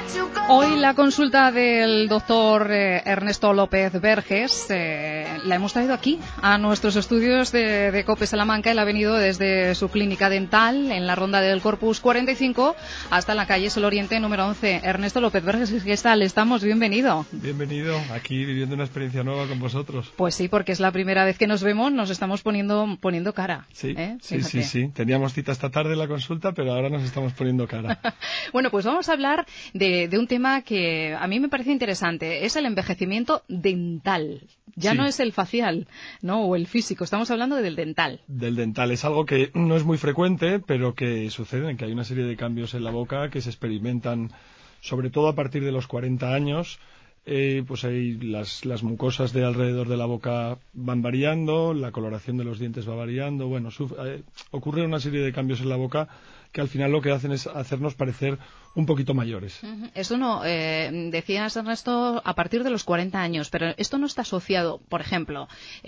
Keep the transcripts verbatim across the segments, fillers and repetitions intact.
Hoy la consulta del doctor eh, Ernesto López Verges eh, la hemos traído aquí, a nuestros estudios de, de COPE Salamanca. Él ha venido desde su clínica dental en la ronda del Corpus cuarenta y cinco hasta la calle Sol Oriente número once. Ernesto López Verges, ¿qué tal? Estamos, bienvenido. Bienvenido, aquí viviendo una experiencia nueva con vosotros. Pues sí, porque es la primera vez que nos vemos, nos estamos poniendo poniendo cara. Sí, ¿eh? sí, sí, sí. Teníamos cita esta tarde en la consulta, pero ahora nos estamos poniendo cara. Bueno, pues vamos a hablar de, de un tema que a mí me parece interesante. Es el envejecimiento dental. Ya Sí. no es el facial, ¿no? O el físico. Estamos hablando del dental. Del dental. Es algo que no es muy frecuente, pero que sucede, que hay una serie de cambios en la boca que se experimentan, sobre todo a partir de los cuarenta años. Eh, pues ahí las, las mucosas de alrededor de la boca van variando, la coloración de los dientes va variando. Bueno, suf- eh, ocurre una serie de cambios en la boca que al final lo que hacen es hacernos parecer un poquito mayores. Uh-huh. Esto no, eh, decías, Ernesto, a partir de los cuarenta años, pero esto no está asociado, por ejemplo,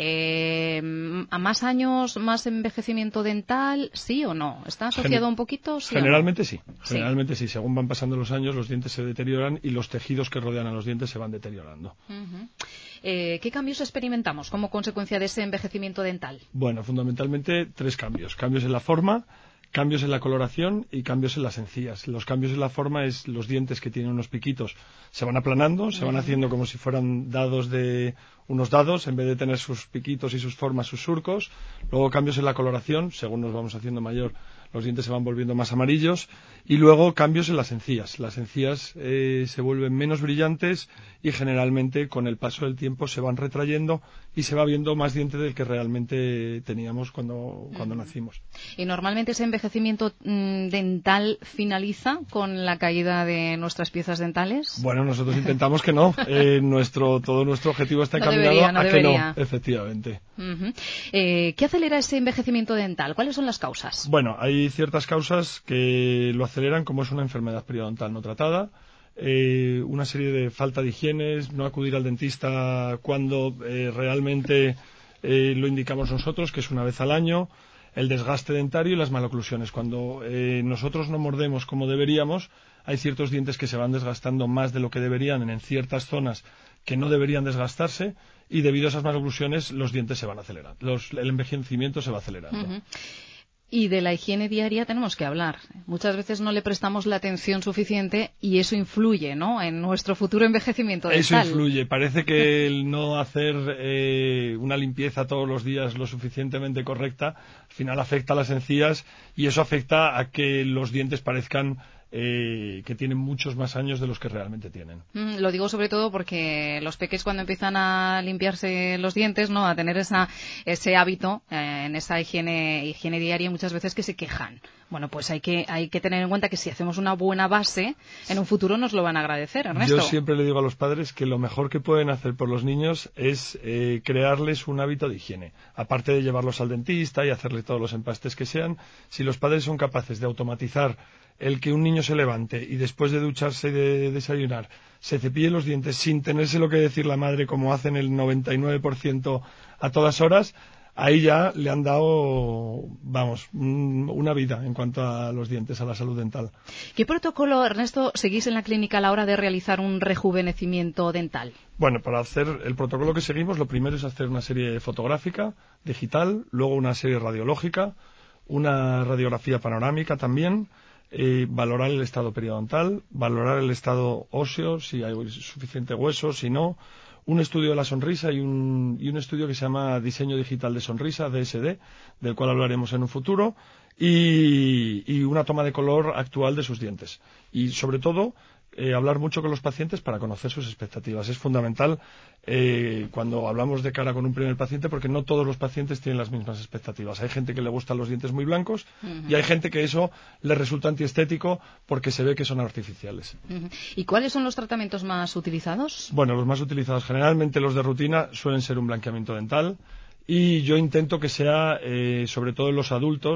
eh, a más años, más envejecimiento dental, ¿sí o no? ¿Está asociado Gen- un poquito? ¿Sí Generalmente o no? sí, generalmente sí. sí. Según van pasando los años, los dientes se deterioran y los tejidos que rodean a los dientes se van deteriorando. Uh-huh. Eh, ¿Qué cambios experimentamos como consecuencia de ese envejecimiento dental? Bueno, fundamentalmente tres cambios. Cambios en la forma, cambios en la coloración y cambios en las encías. Los cambios en la forma es los dientes que tienen unos piquitos se van aplanando, se van haciendo como si fueran dados de unos dados, en vez de tener sus piquitos y sus formas, sus surcos. Luego cambios en la coloración, según nos vamos haciendo mayor, los dientes se van volviendo más amarillos. Y luego cambios en las encías. Las encías eh, se vuelven menos brillantes y generalmente con el paso del tiempo se van retrayendo y se va viendo más diente del que realmente teníamos cuando, cuando Uh-huh. nacimos. ¿Y normalmente ese envejecimiento mm, dental finaliza con la caída de nuestras piezas dentales? Bueno, nosotros intentamos que no. Eh, nuestro, todo nuestro objetivo está No encaminado debería, no a que debería. no, efectivamente. Uh-huh. Eh, ¿Qué acelera ese envejecimiento dental? ¿Cuáles son las causas? Bueno, hay ciertas causas que lo aceleran, como es una enfermedad periodontal no tratada, eh, una serie de falta de higienes, no acudir al dentista cuando eh, realmente eh, lo indicamos nosotros, que es una vez al año, el desgaste dentario y las maloclusiones. Cuando eh, nosotros no mordemos como deberíamos, hay ciertos dientes que se van desgastando más de lo que deberían en ciertas zonas que no deberían desgastarse, y debido a esas maloclusiones los dientes se van acelerando, los, el envejecimiento se va acelerando. Uh-huh. Y de la higiene diaria tenemos que hablar. Muchas veces no le prestamos la atención suficiente y eso influye, ¿no?, en nuestro futuro envejecimiento dental. Eso influye. Parece que el no hacer eh, una limpieza todos los días lo suficientemente correcta, al final afecta a las encías y eso afecta a que los dientes parezcan Eh, que tienen muchos más años de los que realmente tienen. Mm, lo digo sobre todo porque los peques, cuando empiezan a limpiarse los dientes, no, a tener esa, ese hábito eh, en esa higiene, higiene diaria, muchas veces que se quejan. Bueno, pues hay que, hay que tener en cuenta que si hacemos una buena base, en un futuro nos lo van a agradecer, Ernesto. Yo siempre le digo a los padres que lo mejor que pueden hacer por los niños es eh, crearles un hábito de higiene. Aparte de llevarlos al dentista y hacerle todos los empastes que sean, si los padres son capaces de automatizar el que un niño se levante y después de ducharse y de desayunar se cepille los dientes sin tenerse lo que decir la madre, como hacen el noventa y nueve por ciento a todas horas, ahí ya le han dado, vamos, una vida en cuanto a los dientes, a la salud dental. ¿Qué protocolo, Ernesto, seguís en la clínica a la hora de realizar un rejuvenecimiento dental? Bueno, para hacer el protocolo que seguimos, lo primero es hacer una serie fotográfica, digital, luego una serie radiológica, una radiografía panorámica también, eh, valorar el estado periodontal, valorar el estado óseo, si hay suficiente hueso, si no, un estudio de la sonrisa y un, y un estudio que se llama Diseño Digital de Sonrisa, D S D, del cual hablaremos en un futuro, y, y una toma de color actual de sus dientes. Y, sobre todo, eh, hablar mucho con los pacientes para conocer sus expectativas. Es fundamental eh, cuando hablamos de cara con un primer paciente, porque no todos los pacientes tienen las mismas expectativas. Hay gente que le gustan los dientes muy blancos uh-huh. y hay gente que eso le resulta antiestético porque se ve que son artificiales. Uh-huh. ¿Y cuáles son los tratamientos más utilizados? Bueno, los más utilizados generalmente, los de rutina, suelen ser un blanqueamiento dental, y yo intento que sea, eh, sobre todo en los adultos,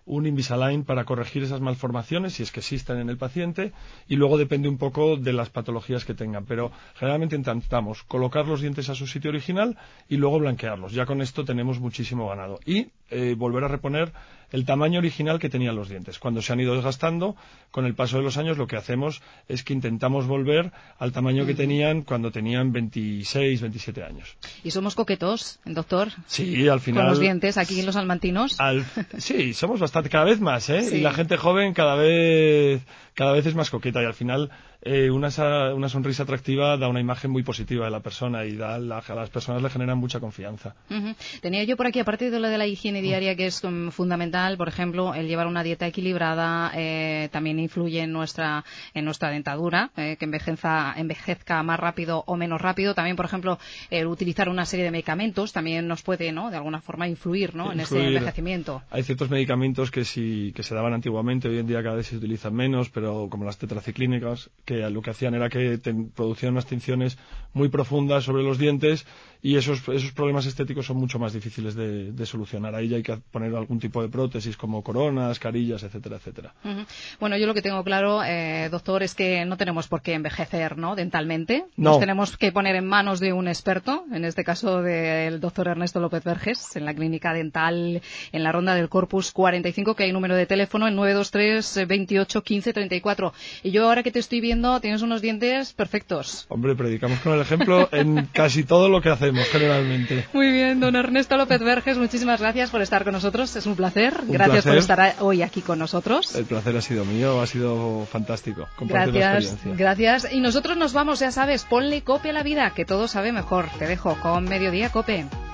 un Invisalign para corregir esas malformaciones, si es que existen en el paciente, y luego depende un poco de las patologías que tengan. Pero generalmente intentamos colocar los dientes a su sitio original y luego blanquearlos. Ya con esto tenemos muchísimo ganado. Y eh, volver a reponer el tamaño original que tenían los dientes. Cuando se han ido desgastando, con el paso de los años lo que hacemos es que intentamos volver al tamaño que tenían cuando tenían veintiséis, veintisiete años. ¿Y somos coquetos, doctor? Sí, al final... ¿Con los dientes aquí en los salmantinos? Al, sí, somos bastante, cada vez más, ¿eh? Sí. Y la gente joven cada vez, cada vez es más coqueta y al final eh, una, una sonrisa atractiva da una imagen muy positiva de la persona y da, la, a las personas le generan mucha confianza. Uh-huh. Tenía yo por aquí, aparte de lo de la higiene diaria, que es um, fundamental, por ejemplo, el llevar una dieta equilibrada eh, también influye en nuestra en nuestra dentadura, eh, que envejezca, envejezca más rápido o menos rápido. También, por ejemplo, el utilizar una serie de medicamentos también nos puede, ¿no?, de alguna forma influir, ¿no?, en ese envejecimiento. Hay ciertos medicamentos que sí que se daban antiguamente, hoy en día cada vez se utilizan menos, pero como las tetraciclínicas, que lo que hacían era que te producían unas tinciones muy profundas sobre los dientes y esos, esos problemas estéticos son mucho más difíciles de, de solucionar. Ahí ya hay que poner algún tipo de prótesis como coronas, carillas, etcétera, etcétera. Uh-huh. Bueno, yo lo que tengo claro, eh, doctor, es que no tenemos por qué envejecer, ¿no?, dentalmente. No. Nos tenemos que poner en manos de un experto, en este caso del doctor Ernesto López Verges, en la clínica dental en la Ronda del Corpus cuarenta y cinco, que hay número de teléfono en nueve dos tres, veintiocho, quince, treinta y cuatro. Y yo ahora que te estoy viendo, tienes unos dientes perfectos. Hombre, predicamos con el ejemplo en casi todo lo que hacemos, generalmente. Muy bien, don Ernesto López Verges, muchísimas gracias por estar con nosotros. Es un placer. Un gracias placer. por estar hoy aquí con nosotros. El placer ha sido mío, ha sido fantástico compartir la Gracias, experiencia. gracias. Y nosotros nos vamos, ya sabes, ponle COPE a la vida, que todo sabe mejor. Te dejo con Mediodía COPE.